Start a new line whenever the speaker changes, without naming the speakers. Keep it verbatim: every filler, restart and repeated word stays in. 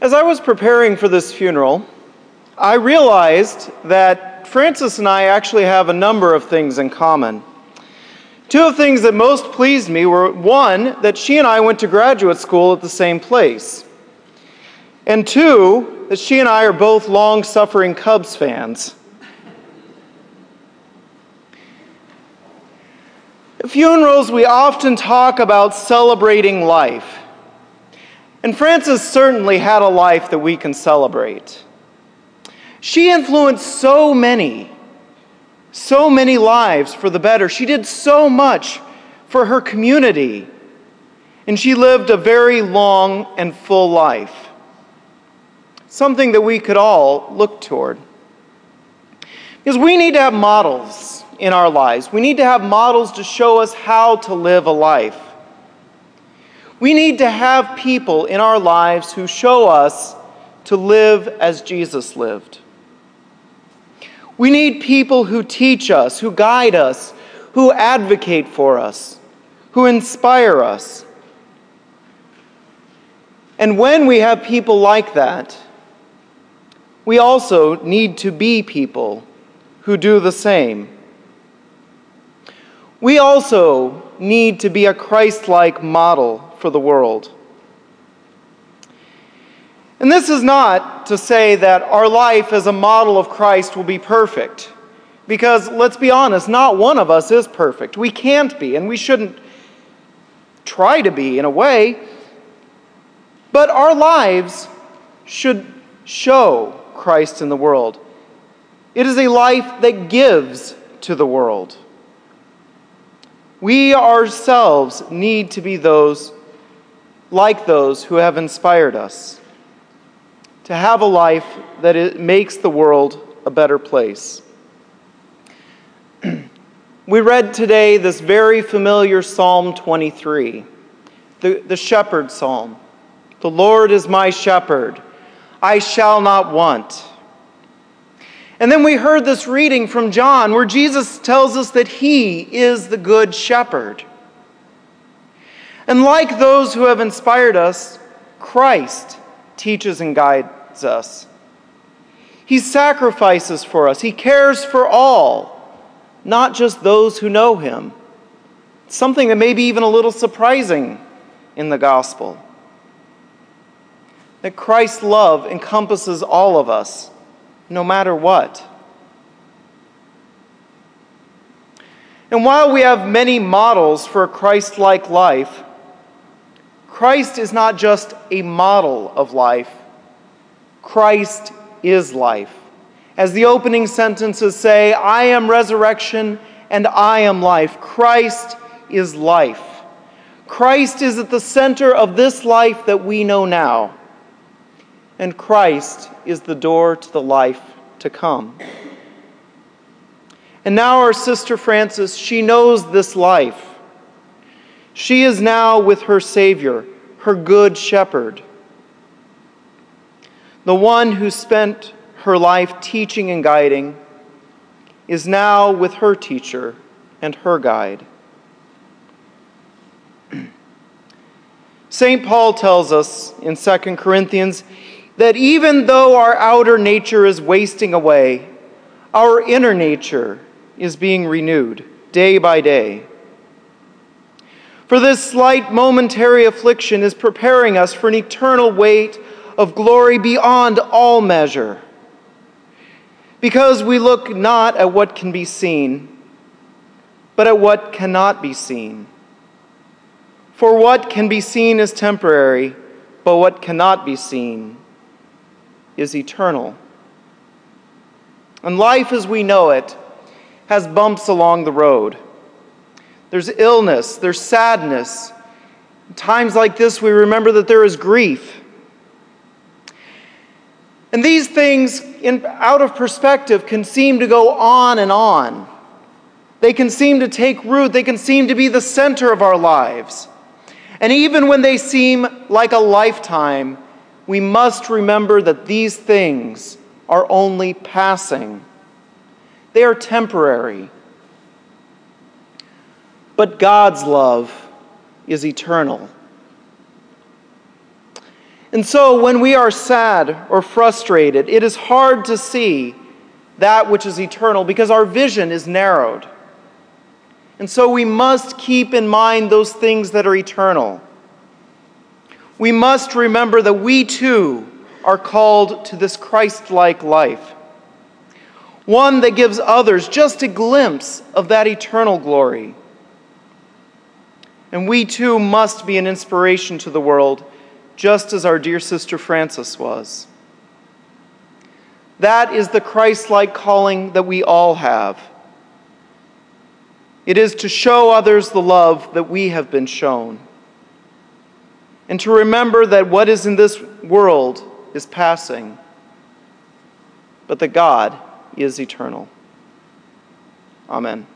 As I was preparing for this funeral, I realized that Frances and I actually have a number of things in common. Two of the things that most pleased me were, one, that she and I went to graduate school at the same place, and two, that she and I are both long-suffering Cubs fans. At funerals, we often talk about celebrating life. And Frances certainly had a life that we can celebrate. She influenced so many, so many lives for the better. She did so much for her community. And she lived a very long and full life. Something that we could all look toward. Because we need to have models in our lives. We need to have models to show us how to live a life. We need to have people in our lives who show us to live as Jesus lived. We need people who teach us, who guide us, who advocate for us, who inspire us. And when we have people like that, we also need to be people who do the same. We also need to be a Christ-like model for the world. And this is not to say that our life as a model of Christ will be perfect. Because, let's be honest, not one of us is perfect. We can't be, and we shouldn't try to be in a way. But our lives should show Christ in the world. It is a life that gives to the world. We ourselves need to be those like those who have inspired us, to have a life that it makes the world a better place. We read today this very familiar Psalm twenty-three, the, the shepherd psalm. The Lord is my shepherd, I shall not want. And then we heard this reading from John where Jesus tells us that he is the good shepherd. And like those who have inspired us, Christ teaches and guides us. He sacrifices for us. He cares for all, not just those who know him. Something that may be even a little surprising in the gospel. That Christ's love encompasses all of us, no matter what. And while we have many models for a Christ-like life, Christ is not just a model of life. Christ is life. As the opening sentences say, I am resurrection and I am life. Christ is life. Christ is at the center of this life that we know now. And Christ is the door to the life to come. And now our sister Frances, she knows this life. She is now with her Savior, her good shepherd. The one who spent her life teaching and guiding is now with her teacher and her guide. Saint Paul tells us in Second Corinthians that even though our outer nature is wasting away, our inner nature is being renewed day by day. For this slight momentary affliction is preparing us for an eternal weight of glory beyond all measure. Because we look not at what can be seen, but at what cannot be seen. For what can be seen is temporary, but what cannot be seen is eternal. And life as we know it has bumps along the road. There's illness, there's sadness. In times like this, we remember that there is grief. And these things, in, out of perspective, can seem to go on and on. They can seem to take root. They can seem to be the center of our lives. And even when they seem like a lifetime, we must remember that these things are only passing. They are temporary. But God's love is eternal. And so when we are sad or frustrated, it is hard to see that which is eternal because our vision is narrowed. And so we must keep in mind those things that are eternal. We must remember that we too are called to this Christ-like life, one that gives others just a glimpse of that eternal glory. And we too must be an inspiration to the world, just as our dear sister Frances was. That is the Christ-like calling that we all have. It is to show others the love that we have been shown, and to remember that what is in this world is passing, but that God is eternal. Amen.